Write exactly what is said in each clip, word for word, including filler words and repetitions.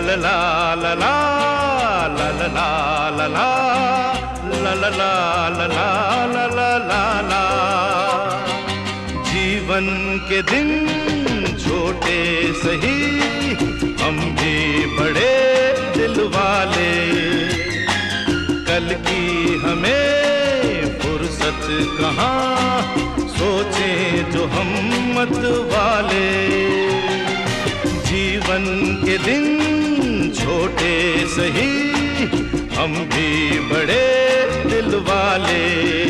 ला ला ला ला ला ला ला ला ला ला ला ला ला ला ला ला। जीवन के दिन छोटे सही, हम भी बड़े दिल वाले। कल की हमें फुर्सत कहाँ, सोचें जो हम मत वाले। जीवन के दिन छोटे सही, हम भी बड़े दिल वाले।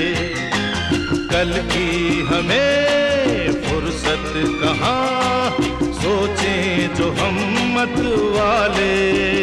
कल की हमें फुर्सत कहाँ, सोचें जो हम मत वाले।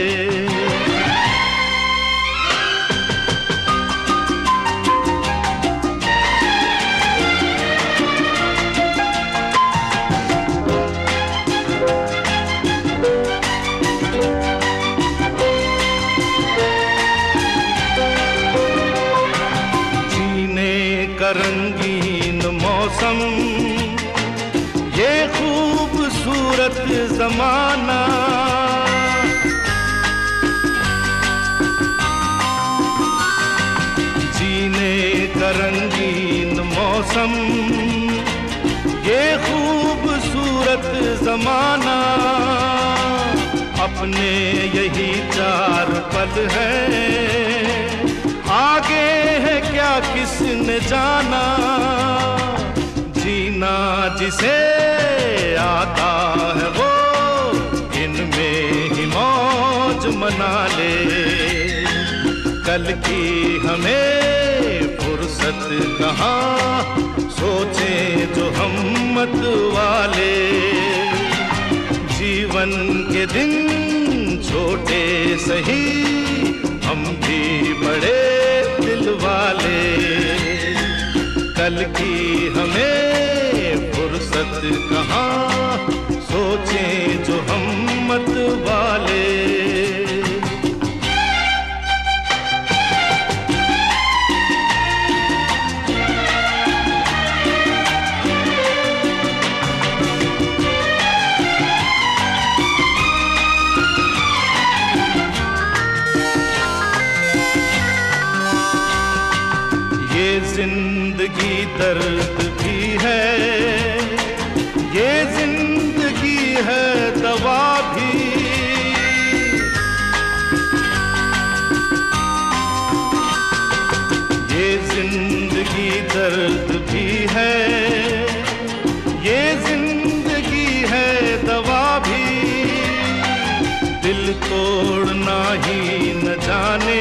रंगीन मौसम, ये खूबसूरत जमाना, जीने का रंगीन मौसम, ये खूबसूरत जमाना। अपने यही चार पल हैं, आगे है क्या किसने जाना। जीना जिसे आता है वो इनमें ही मौज मना ले। कल की हमें फुर्सत कहाँ, सोचें जो हम मत वाले। जीवन के दिन छोटे सही, हम भी बड़े दिल वाले। कल की हमें फुर्सत कहाँ, सोचें जो हम मत वाले। जिंदगी दर्द भी है, ये जिंदगी है दवा भी। ये जिंदगी दर्द भी है, ये जिंदगी है दवा भी। दिल तोड़ना ही न जाने,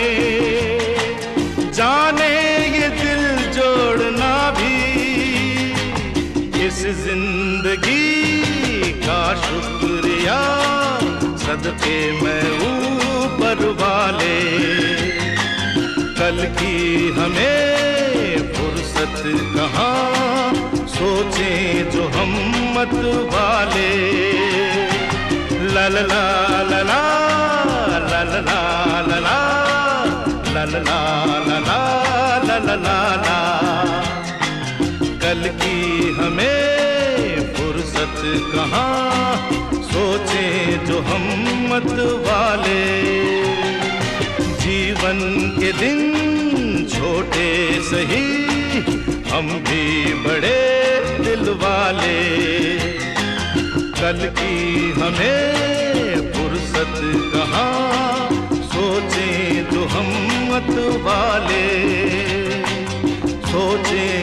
जाने ये दिल जोड़ना भी। इस जिंदगी का शुक्रिया सदके मैं ऊपर वाले। कल की हमें फुर्सत कहाँ, सोचें जो हम मत वाले। ला ला ला ला ला ला ला ला ला ला ला ला ला ला ला ला ला। कल की हमें फुर्सत कहाँ, सोचें जो हम मत वाले। जीवन के दिन छोटे सही, हम भी बड़े दिल वाले। कल की हमें फुर्सत कहाँ, सोचें जो हम मत वाले। सोचें